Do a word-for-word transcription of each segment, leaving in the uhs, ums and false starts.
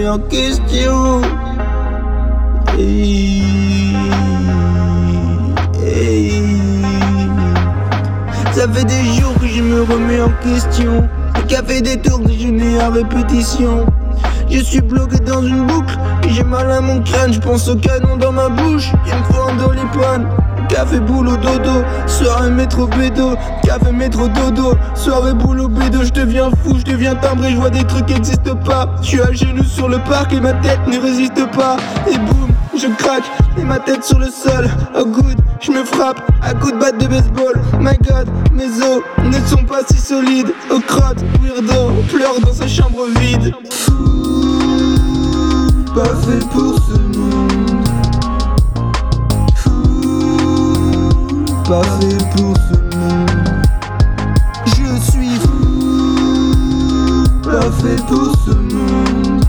remets en question. Hey, hey. Ça fait des jours que je me remets en question. Le café des tours déjeuner à répétition. Je suis bloqué dans une boucle et j'ai mal à mon crâne. Je pense au canon dans ma bouche, il me faut un doliprane. Café boulot dodo, soirée métro bédo. Café métro dodo, soirée boulot bédo. Je deviens fou, je deviens timbré, je vois des trucs qui existent pas. Je suis à genoux sur le parc et ma tête ne résiste pas. Et boum, je craque et ma tête sur le sol. Oh good, je me frappe à coups de batte de baseball. My god, mes os ne sont pas si solides. Oh crotte, weirdo, pleure dans sa chambre vide. Pas fait pour ce monde. Pas fait pour ce monde. Je suis fou. Pas fait pour ce monde.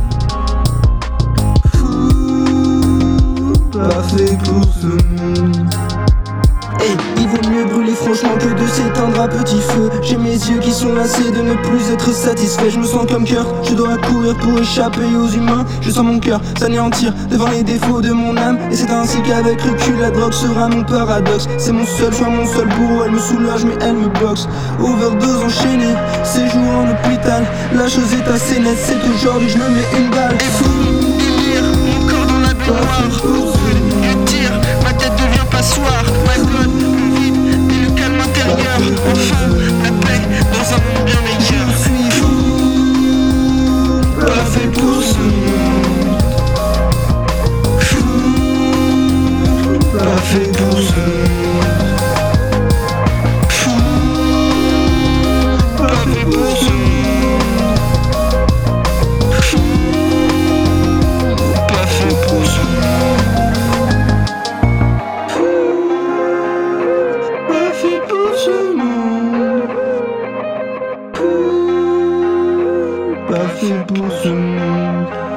Fou. Pas fait pour ce monde. Hey, il vaut mieux brûler franchement que de s'éteindre à petit feu. J'ai mes yeux qui sont lassés de ne plus être satisfait. Je me sens comme cœur, je dois courir pour échapper aux humains. Je sens mon cœur s'anéantir devant les défauts de mon âme. Et c'est ainsi qu'avec recul la drogue sera mon paradoxe. C'est mon seul choix, mon seul bourreau. Elle me soulage mais elle me boxe. Overdose enchaînée, séjour en hôpital. La chose est assez nette, c'est aujourd'hui je me mets une balle. Et fou, délire, mon corps dans la baignoire. Je tire, ma tête devient passoire. My God, mon vide et le calme intérieur. Enfin, la paix dans un monde bien meilleur. Je suis fou. Pas fait pour ce monde. Fou. Pas fait pour ce monde. Fou, pas fait pour ce monde. Fou, pas fait pour ce monde. Pas fait pour ce monde. Pas fait pour ce monde.